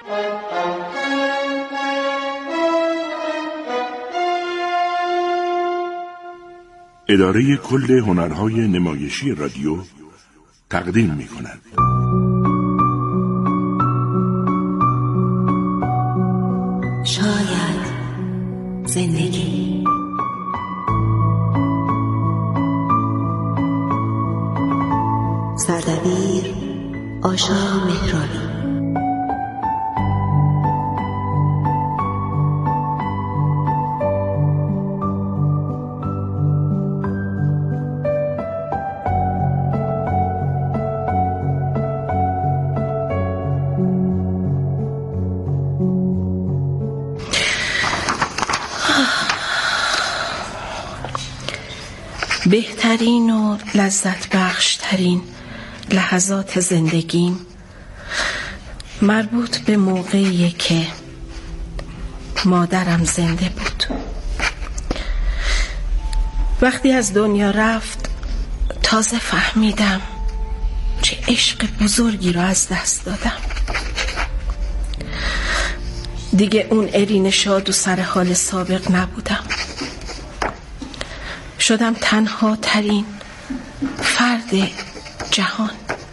اداره کل هنرهای نمایشی رادیو تقدیم می‌کند. شاید زندگی. سردبیر آشا مهرانی. بهترین و لذت بخشترین لحظات زندگیم مربوط به موقعیه که مادرم زنده بود. وقتی از دنیا رفت تازه فهمیدم چه عشق بزرگی رو از دست دادم. دیگه اون ارین شاد و سر حال سابق نبودم. شدم تنها ترین فرد جهان.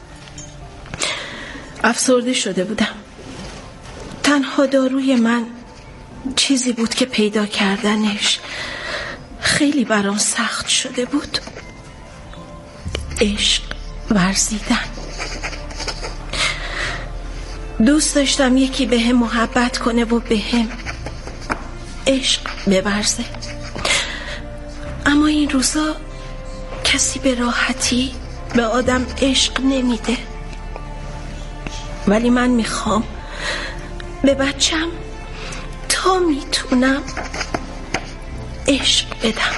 افسرده شده بودم. تنها داروی من چیزی بود که پیدا کردنش خیلی برام سخت شده بود. عشق ورزیدن. دوست داشتم یکی بهم محبت کنه و بهم عشق بورزه. اما این روزا کسی به راحتی به آدم عشق نمیده. ولی من میخوام به بچم تا میتونم عشق بدم،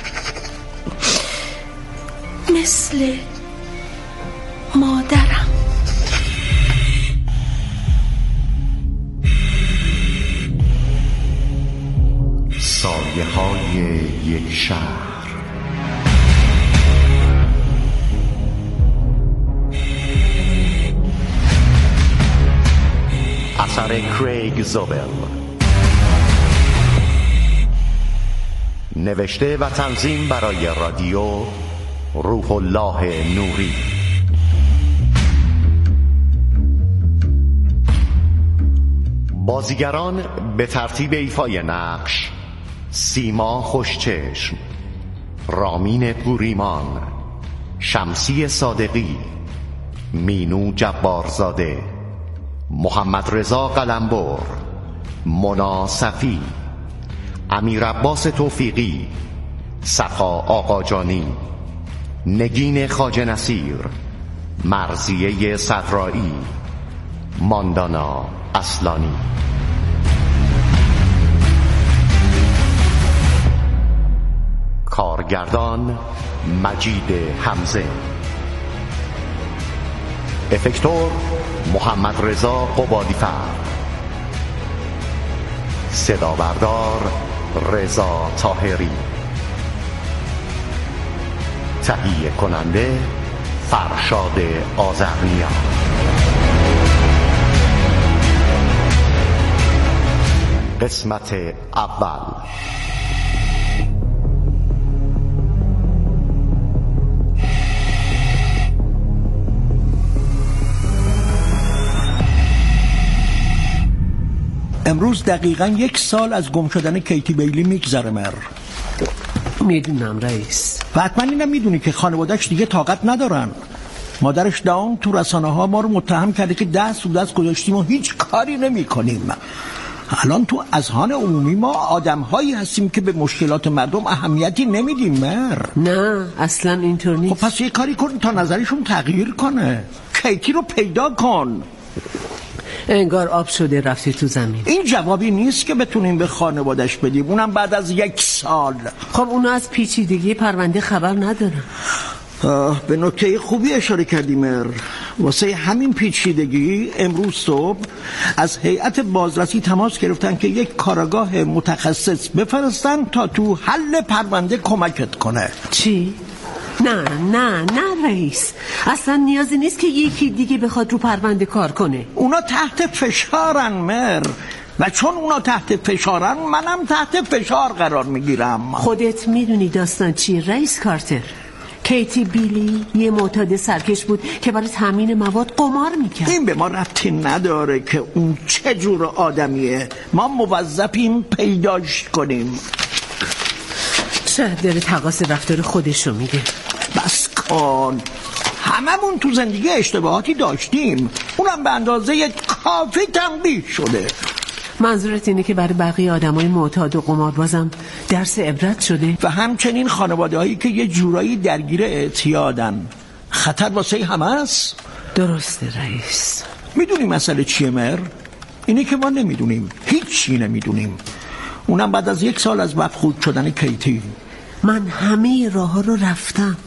مثل مادرم. سایه های یک شهر. اثر کریگ زوبل، نوشته و تنظیم برای رادیو روح الله نوری. بازیگران به ترتیب ایفای نقش: سیما خوشچشم، رامین پوریمان، شمسی صادقی، مینو جبارزاده، محمد رضا قلمبر، مونا صفی، امیر عباس توفیقی، صفا آقاجانی، نگین خواجه نصیر، مرضیه صدرایی، ماندانا اصلانی. کارگردان مجید حمزه. افکتور محمد رضا قبادی‌فر. صدا بردار رضا طاهری. تهیه کننده فرشاد آذرنیا. قسمت اول. امروز دقیقاً 1 سال از گم شدن کیتی بیلی میگذره. میدونم رئیس. و حتما اینم میدونی که خانواده‌اش دیگه طاقت ندارن. مادرش داون تو رسانه ها ما رو متهم کرده که دست گذاشتیم و هیچ کاری نمی کنیم. الان تو اذهان عمومی ما آدم‌هایی هستیم که به مشکلات مردم اهمیتی نمیدیم. نه اصلا اینطور نیست. خب پس یه کاری کن تا نظرشون تغییر کنه. کیتی رو پیدا کن. انگار آب شده رفتی تو زمین. این جوابی نیست که بتونیم به خانوادش بدیم، اونم بعد از 1 سال. خب اونا از پیچیدگی پرونده خبر ندارن. به نکته خوبی اشاره کردیم. واسه همین پیچیدگی امروز صبح از هیئت بازرسی تماس گرفتن که یک کارآگاه متخصص بفرستن تا تو حل پرونده کمکت کنه. چی؟ نه رئیس، اصلا نیازی نیست که یکی دیگه بخواد رو پرونده کار کنه. اونا تحت فشارن مر، و چون اونا تحت فشارن منم تحت فشار قرار میگیرم. خودت میدونی داستان چیه رئیس کارتر؟ کیتی بیلی یه معتاد سرکش بود که برای تامین مواد قمار میکرد. این به ما ربطی نداره که اون چه جور آدمیه، ما موظفیم پیداش کنیم. شاید داره تقاص رفتار خودشو میگه. بس کن، هممون تو زندگی اشتباهاتی داشتیم، اونم به اندازه کافی تنبیه شده. منظورت اینه که برای بقیه آدمای معتاد و قماربازم درس عبرت شده؟ و همچنین خانواده هایی که یه جورایی درگیر اعتیادن، خطر واسه همه است. درسته رئیس. میدونی مسئله چیه مر؟ اینه که ما نمیدونیم، هیچی نمیدونیم، اونم بعد از 1 سال از مفقود شدن کیتی. من همه راه ها رو رفتم.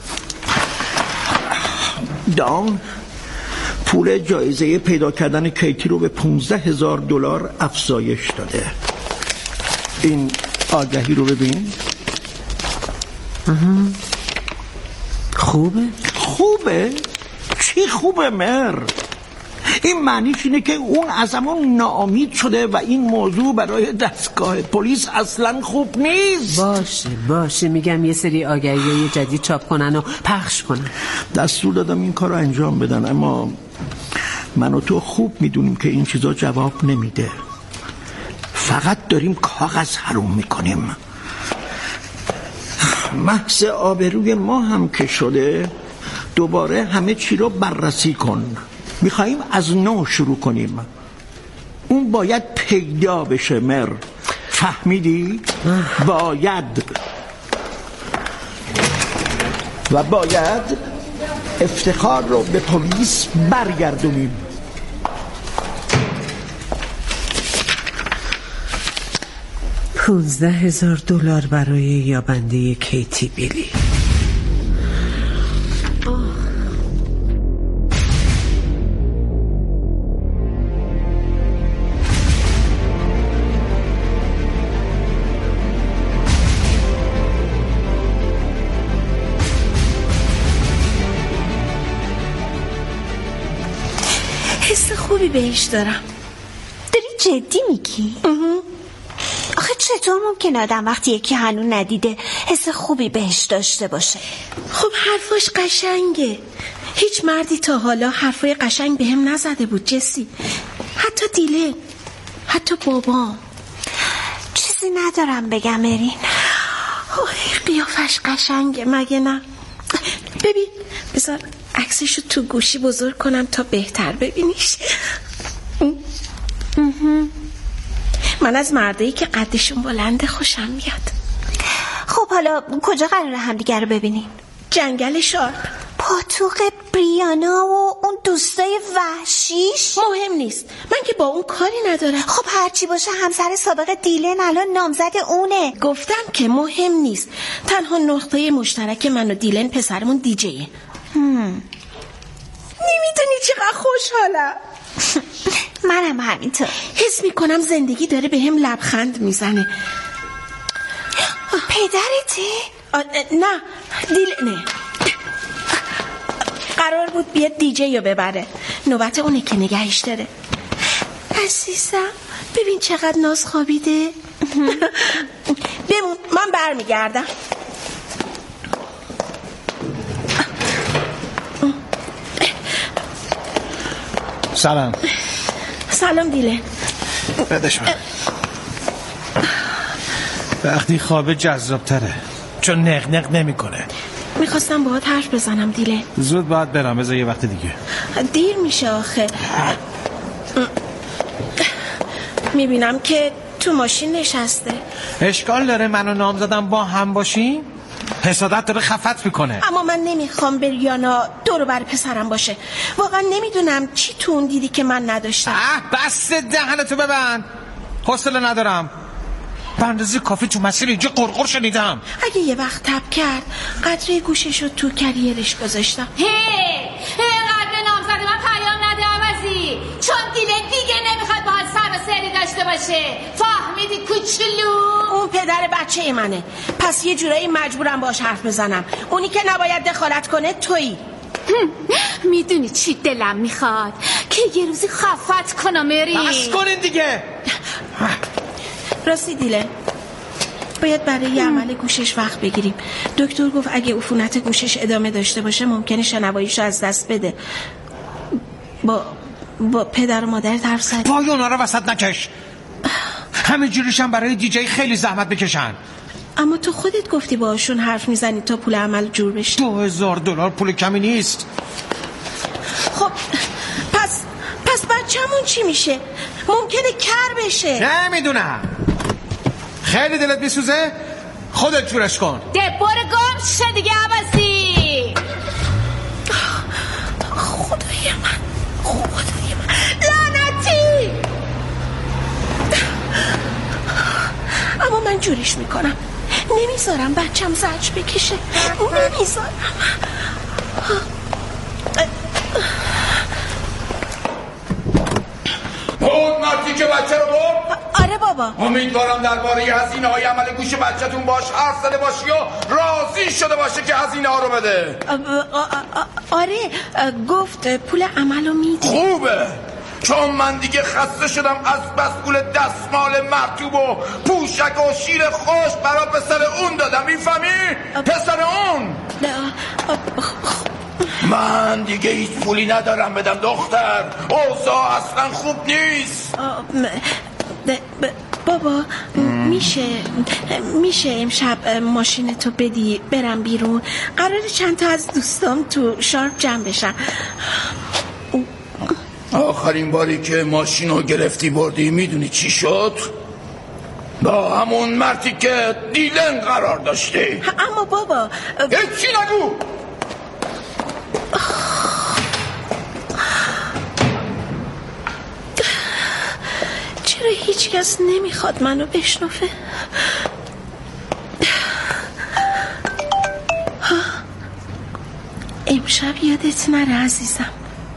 دان پول جایزه پیدا کردن کیتی رو به $15,000 افزایش داده. این آگهی رو ببین. خوبه؟ چی خوبه مر؟ این معنیش اینه که اون از همون ناامید شده و این موضوع برای دستگاه پلیس اصلا خوب نیست. باشه میگم یه سری آگهی‌های جدید چاپ کنن و پخش کنن. دستور دادم این کار رو انجام بدن، اما من و تو خوب میدونیم که این چیزا جواب نمیده، فقط داریم کاغذ حروم میکنیم. محض آبروی ما هم که شده، دوباره همه چی رو بررسی کن. میخواییم از نو شروع کنیم. اون باید پیدا بشه مر، فهمیدی؟ باید افتخار رو به پلیس برگردونیم. $15,000 برای یابنده کیتی بیلی. حس خوبی بهش دارم. داری جدی میگی؟ آخه چطور ممکن آدم وقتی یکی هنوز ندیده حس خوبی بهش داشته باشه؟ خب حرفاش قشنگه. هیچ مردی تا حالا حرفای قشنگ بهم نزده بود جسی، حتی دیلن، حتی بابام. چیزی ندارم بگم مرین. قیافش قشنگه مگه نه؟ ببین بذار عکسشو تو گوشی بزرگ کنم تا بهتر ببینیش. من از مردایی که قدشون بلنده خوشم میاد. خب حالا کجا قراره همدیگه رو ببینین؟ جنگل شارپ. پاتوق بریانا و اون دوستای وحشیش؟ مهم نیست، من که با اون کاری ندارم. خب هرچی باشه همسر سابق دیلن الان نامزد اونه. گفتم که مهم نیست، تنها نقطه مشترک من و دیلن پسرمون دیجیه. نمیدونی چقدر خوشحالم. منم همینطور. حس میکنم زندگی داره به هم لبخند میزنه. پدرته؟ نه دیلنه. قرار بود بیاد دیجی رو ببره، نوبت اونه که نگهش داره. عزیزم ببین چقدر ناز خوابیده. بمون، من برمیگردم. سلام دیلن. بدش من. وقتی خوابه جذابتره چون نق نمیکنه. میخواستم باهات حرف بزنم دیلن. زود باید برم، بذار یه وقت دیگه. دیر میشه آخه. میبینم که تو ماشین نشسته. اشکال داره منو نامزدم با هم باشیم؟ حسادت داره خفت میکنه. اما من نمیخوام بریانا دور بر پسرم باشه. واقعا نمیدونم چی تو اون دیدی که من نداشتم. بس دهنتو ببند، حوصله ندارم. به اندازه کافی تو مسیر اینجا قرقر شنیدم. اگه یه وقت تب کرد قدره گوششو تو کریرش گذاشتم. قدر نامزد من پیام نده عوضی، چون دیگه نمیخواد باهات سر و سری داشته داشته باشه. فهمیدی کوچولو؟ اون پدر بچه منه، پس یه جورایی مجبورم باش حرف بزنم. اونی که نباید دخالت کنه تویی. میدونی چی دلم میخواد؟ که یه روزی خفت کنم مری. بس کنین دیگه. راستی دیله، باید برای یه عمل گوشش وقت بگیریم. دکتر گفت اگه عفونت گوشش ادامه داشته باشه ممکنه شنواییشو از دست بده. با پدر و مادرت حرف زدی؟ پای اونا رو وسط نکش. همین جوریش هم برای دیجی خیلی زحمت بکشن. اما تو خودت گفتی باهاشون حرف میزنی تا پول عمل جور بشه. $2000 پول کمی نیست. خب پس بچه‌مون چی میشه؟ ممکنه کر بشه. نمیدونم. خیلی دلت میسوزه؟ خودت جورش کن. ده برو گم شو دیگه عوضی. خدای من لعنتی. اما من جورش میکنم، نمیذارم بچم زجر بکشه، نمیذارم. بود مردی که بچه رو برد؟ آره بابا. امیدوارم درباره هزینه های عمل گوش بچه‌تون باش حرف زده باشی و راضی شده باشه که هزینه ها رو بده. آره گفت پول عمل رو میده. خوبه، چون من دیگه خسته شدم از بس پول دستمال مرطوب و پوشک و شیر خوش برای پسر اون دادم. میفهمی؟ پسر اون. من دیگه هیچ پولی ندارم بدم دختر. اوضاع اصلا خوب نیست. بابا میشه امشب ماشینتو بدی برم بیرون؟ قراره چند تا از دوستام تو شارپ جمع بشن. آخرین باری که ماشینو گرفتی بردی میدونی چی شد؟ با همون مردی که دیلن قرار داشتی. اما بابا هیچی نگو. چرا هیچ کس نمیخواد منو بشنفه؟ امشب یادت نره عزیزم.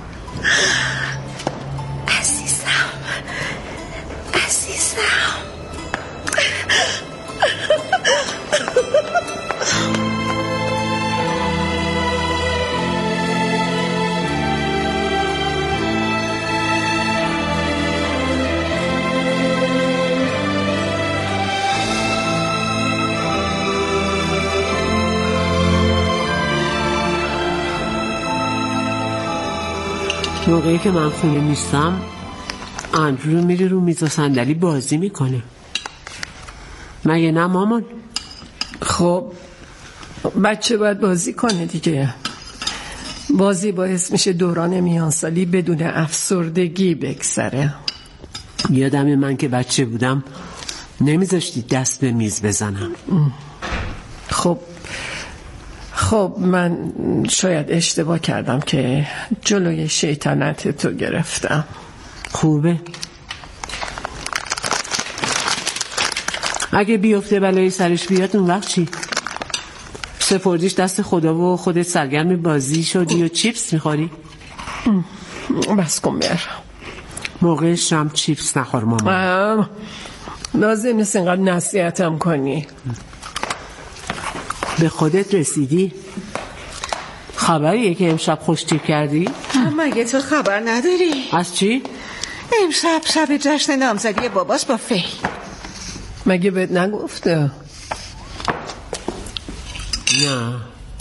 موقعی که من خونه نیستم اندرو میره رو میز و صندلی بازی میکنه. مگه نه مامان؟ خب بچه باید بازی کنه دیگه. بازی باعث میشه دوران میانسالی بدون افسردگی بگذره. یادم من که بچه بودم نمیذاشتی دست به میز بزنم. خب من شاید اشتباه کردم که جلوی شیطنت تو گرفتم. خوبه. اگه بیفته بلایی سرش بیاد اون وقت چی؟ سپردیش دست خدا و خودت سرگرم بازی شدی و چیپس میخوری؟ بس کن بر. موقع شام چیپس نخور مامان. لازم نیست اینقدر نصیحتم کنی. به خودت رسیدی؟ خبریه که امشب خوشتیپ کردی؟ مگه تو خبر نداری؟ از چی؟ امشب شب جشن نامزدی باباس با فی. مگه بهت نگفته؟ نه.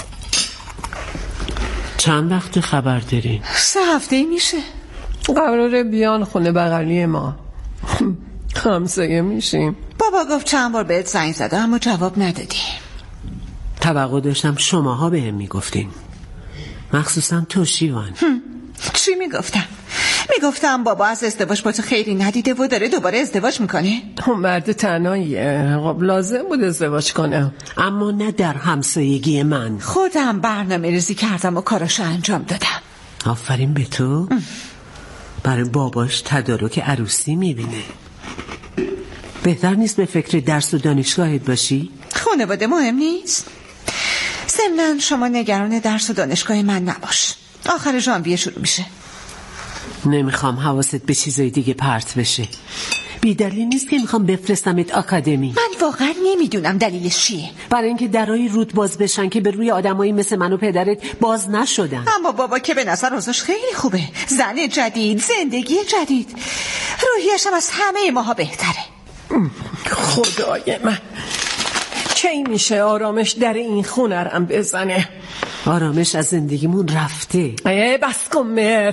چند وقت خبر دارین؟ 3 هفته میشه. قراره بیان خونه بغلی ما. همسایه میشیم. بابا گفت چند بار بهت زنگ زده اما جواب ندادی. توقع داشتم شماها بهم میگفتین، مخصوصا تو شیوان. چی میگفتم؟ میگفتم بابا از ازدواج با تو خیلی ندیده و داره دوباره ازدواج میکنه. اون مرد تنهاییه، خب لازم بود ازدواج کنه. اما نه در همسایگی من. خودم برنامه ریزی کردم و کاراشو انجام دادم. آفرین به تو. برای باباش تدارک عروسی میبینه. بهتر نیست به فکر درس و دانشگاهت باشی؟ خانواده مهم نیست. ضمناً شما نگران درس و دانشگاه من نباش. آخر ژانویه شروع میشه. نمیخوام حواست به چیزای دیگه پرت بشه. بی دلیل نیست که میخوام بفرستمت آکادمی. من واقعا نمیدونم دلیلش چیه. برای اینکه درای رود باز بشن که به روی آدمایی مثل من و پدرت باز نشدن. اما بابا که به نظر اوضاعش خیلی خوبه. زن جدید، زندگی جدید، روحیش هم از همه ماها بهتره. خدای من، کی میشه آرامش در این خونه رم بزنه؟ آرامش از زندگیمون رفته. بس کن مهر.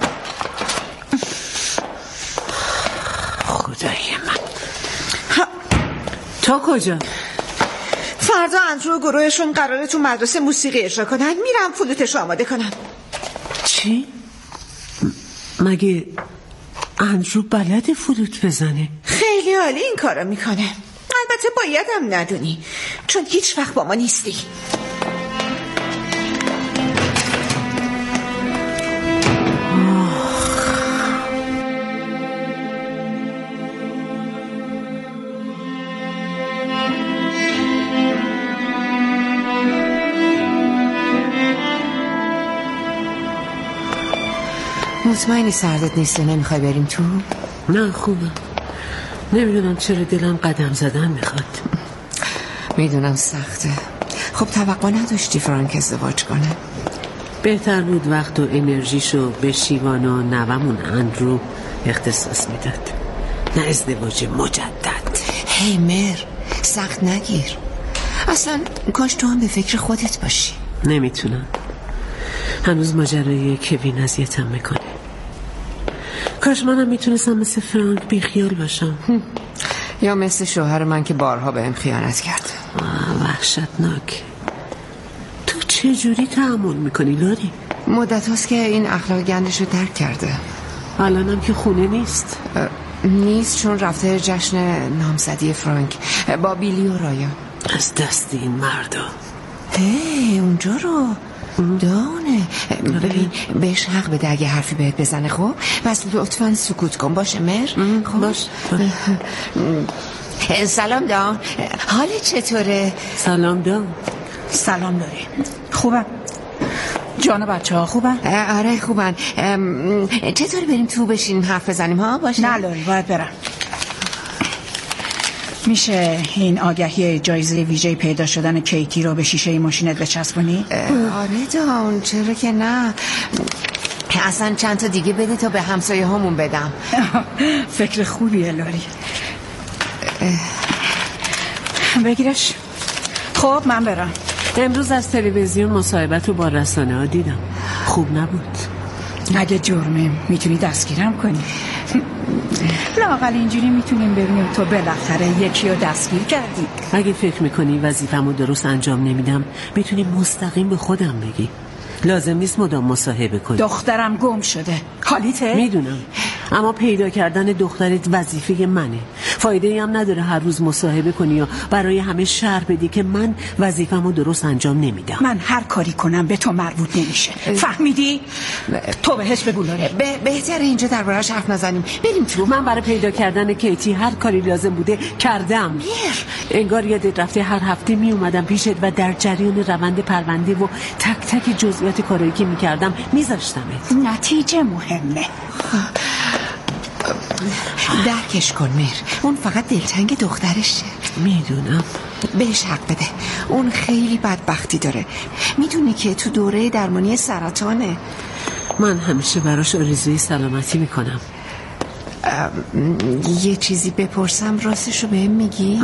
خدای من. تا کجا؟ فردا اندرو و گروهشون قراره تو مدرسه موسیقی اجرا کنن. میرم فلوتش آماده کنم. چی؟ مگه اندرو بلد فلوت بزنه؟ خیلی عالی این کارو میکنه. البته بایدم ندونی، چون هیچ وقت با ما نیستی. مطمئنی سردت نیسته؟ نمیخوای بریم تو؟ نه خوبه. نمیدونم چرا دلم قدم زدن میخواد. میدونم سخته. خب توقع نداشتی فرانک ازدواج کنه؟ بهتر بود وقت و انرژیشو به شیوان و نوامون اندرو اختصاص میداد، نه ازدواج مجدد. هی مر، سخت نگیر. اصلا کاش تو هم به فکر خودت باشی. نمیتونم. هنوز ماجرای کوین اذیتم میکنه. کاش منم میتونستم مثل فرانک بیخیال باشم. یا مثل شوهر من که بارها بهم خیانت کرد. وحشتناک. تو چه جوری تحمل میکنی لاری؟ مدت هاست که این اخلاق گندشو درک کرده. الانم که خونه نیست. نیست چون رفته جشن نامزدی فرانک با بیلی و رایا. از دست این مردا. اونجا رو دانه. ببین بهش حق بده اگه حرفی بهت بزنه. خب بس لطفاً سکوت کن. باشه مر؟ خب باش. سلام دان، حالت چطوره؟ سلام دان. سلام داری. خوبم جان؟ بچه ها خوبن؟ آره خوبن. چطوری بریم تو بشینیم حرف بزنیم ها؟ باشه. نه لاری باید برم. میشه این آگهی جایزه ویژه پیدا شدن کیتی رو به شیشه ماشینت بچسبونی؟ آره دان، چرا که نه. اصلا چند تا دیگه بده تا به همسایه هامون بدم. فکر خوبیه لاری. بگیرش. خب من برم. امروز از تلویزیون مصاحبت رو با رسانه ها دیدم. خوب نبود. اگه جرمه میتونی دستگیرم کنی. لااقل اینجوری میتونیم ببینیم تو بالاخره یکی رو دستگیر کردی. اگه فکر میکنی وظیفه‌مو درست انجام نمیدم میتونی مستقیم به خودم بگی. لازم نیست مدام مصاحبه کنی. دخترم گم شده. حالیته؟ میدونم، اما پیدا کردن دخترت وظیفه منه. فایده ای هم نداره هر روز مصاحبه کنی یا برای همه شرح بدی که من وظیفه‌مو درست انجام نمیدم. من هر کاری کنم به تو مربوط نمیشه. فهمیدی؟ تو بهش بگو لاره. بهتره اینجا درباره‌اش حرف نزنیم. بریم تو. من برای پیدا کردن کیتی هر کاری لازم بوده کردم. انگار یادت رفته هر هفته می اومدم پیشت و در جریان روند پرونده و تک تک جزئیات کارایی که میکردم میذاشتمت. نتیجه مهمه. درکش کن مهر، اون فقط دلتنگ دخترشه. میدونم. بهش حق بده، اون خیلی بدبختی داره. میدونی که تو دوره درمانی سرطانه. من همیشه براش آرزوی سلامتی میکنم. یه چیزی بپرسم راستشو بهم میگی؟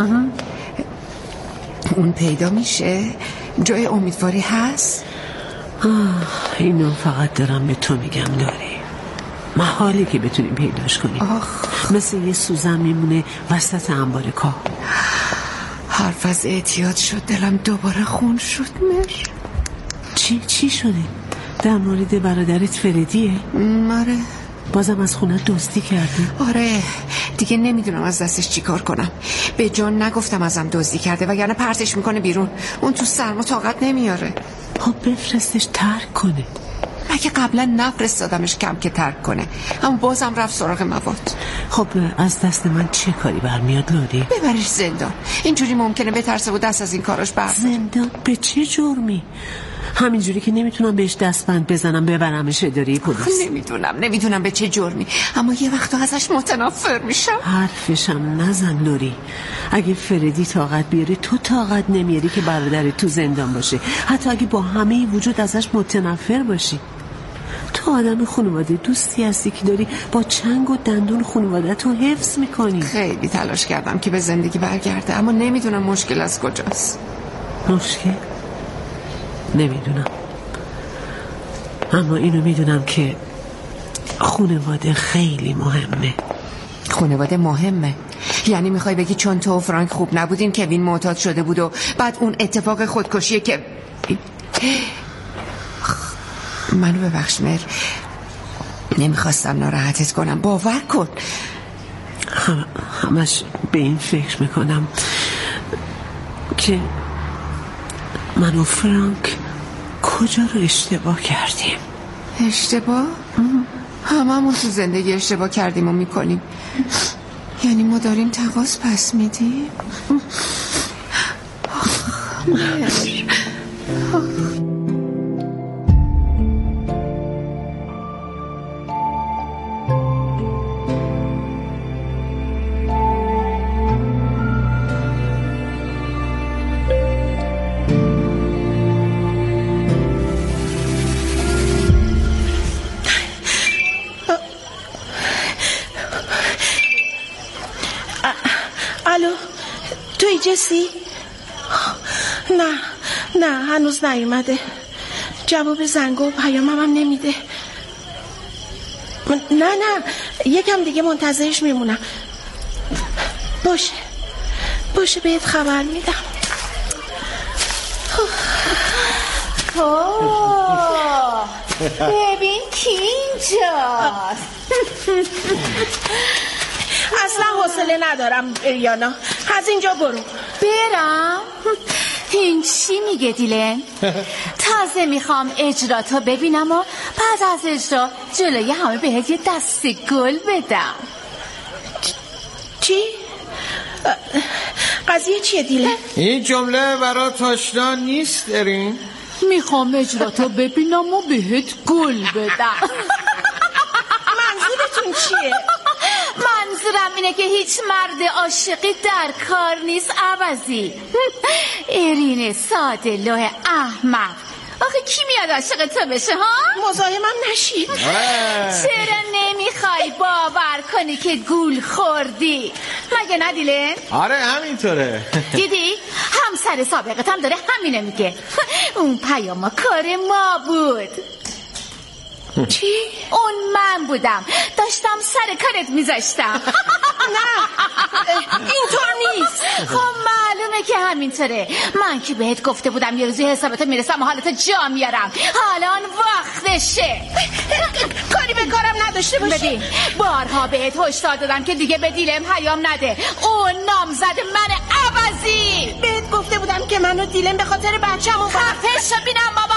اون پیدا میشه؟ جای امیدواری هست؟ اینو فقط دارم به تو میگم داری. محاله که بتونیم پیداش کنیم. مثل یه سوزن میمونه وسط انبار کاه. حرف از اعتیاد شد دلم دوباره خون شد مر. چی شده؟ در مورد برادرت فردیه؟ آره. بازم از خونه دزدی کردی؟ آره دیگه نمیدونم از دستش چی کار کنم. به جان نگفتم ازم دزدی کرده وگرنه پرتش میکنه بیرون. اون تو سرما طاقت نمیاره. خب بفرستش ترک کنه. مگه قبلا نفرستادمش کم که ترک کنه، اما بازم رفت سراغ مواد. خب از دست من چه کاری برمیاد لاری؟ ببرش زندان. اینجوری ممکنه بترسه و دست از این کاراش برداره. زندان؟ به چه جرمی؟ همینجوری که نمیتونم بهش دستبند بزنم ببرمش اداره پلیس. نمیدونم به چه جرمی، اما یه وقتا ازش متنفر میشم. حرفشم نزن لوری. اگه فردی طاقت بیاره تو طاقت نمیاری که برادرت تو زندان باشه، حتی اگه با همه وجود ازش متنفر باشی. تو آدم خانواده دوستی هستی که داری با چنگ و دندون خانوادت رو حفظ میکنی. خیلی تلاش کردم که به زندگی برگرده، اما نمیدونم مشکل از کجاست. مشکل؟ نمیدونم، اما اینو میدونم که خانواده خیلی مهمه. خانواده مهمه؟ یعنی میخوای بگی چون تو و فرانک خوب نبودین کوین معتاد شده بود و بعد اون اتفاق خودکشی که منو ببخش مر، نمیخواستم ناراحتت کنم، باور کن. همش به این فکر میکنم که من و فرانک کجا رو اشتباه کردیم. اشتباه؟ هممون تو زندگی اشتباه کردیم و میکنیم. یعنی ما داریم تقاص پس میدیم؟ الو، توی جسی؟ نه هنوز نیومده. جواب زنگ و پیامم هم نمیده. نه یکم دیگه منتظرش میمونم. باشه بهت خبر میدم. ببین کی اینجاست. اصلا حوصله ندارم ریانا، از اینجا برو. برم؟ این چی میگه دیلن؟ تازه میخوام اجراتو ببینم و بعد از اجرا جلوی همه بهت یه دسته گل بدم. چی؟ قضیه چیه دیلن؟ این جمله برات آشنا نیست ارین؟ میخوام اجراتو ببینم و بهت گل بدم. منظورتون چیه؟ منظورم اینه که هیچ مرد عاشقی در کار نیست عوضی. ارین ساده لوح احمق، آخه کی میاد عاشق تو بشه ها؟ مزاحمم نشید. چرا نمیخوای باور کنی که گول خوردی؟ مگه ندیله؟ آره همینطوره. دیدی؟ همسر سابقت هم داره همینه میگه. اون پیام کار ما بود. چی؟ اون من بودم، داشتم سر کارت میذاشتم. نه اینطور نیست. خب معلومه که همینطوره. من که بهت گفته بودم یه روزی حسابتو میرسم و حالتو جا میارم. الان وقتشه. کاری به کارم نداشته باشی. ببین بارها بهت هشدار دادم که دیگه به دیلم پیام نده. اون نامزد من عوضی. بهت گفته بودم که منو دیلم به خاطر بچه‌مو خفه شو بینم بابا.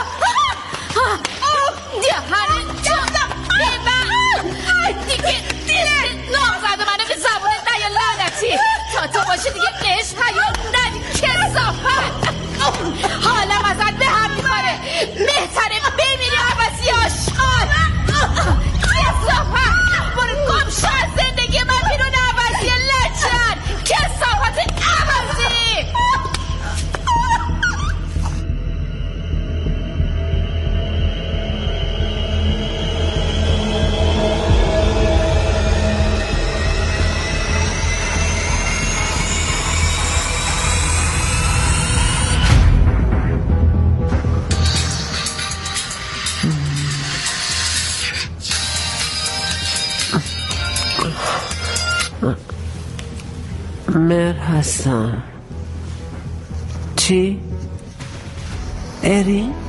دهنه چندم دیگه نامزد منو به زبونت نیا لعنتی. تا تو باشه دیگه بهش پیام ندی کثافت. حالم ازت به هم میخوره. بهتره بمیری عوضی آشغال. کثافت برو گم شو از زندگی من بیرون عوضی لجن. کثافت عوضی. مر هستم. چی؟ ارین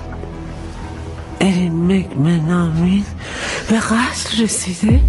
مکمنامین به قتل رسیده؟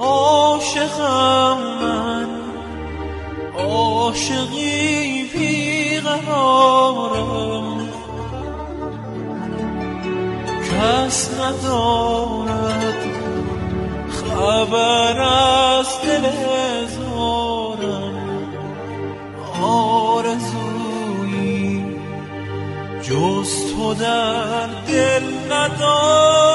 عاشقم من، عاشقی بیقرارم، کس ندارد خبر از دل زارم، آرزویی جز تو در دل ندارم.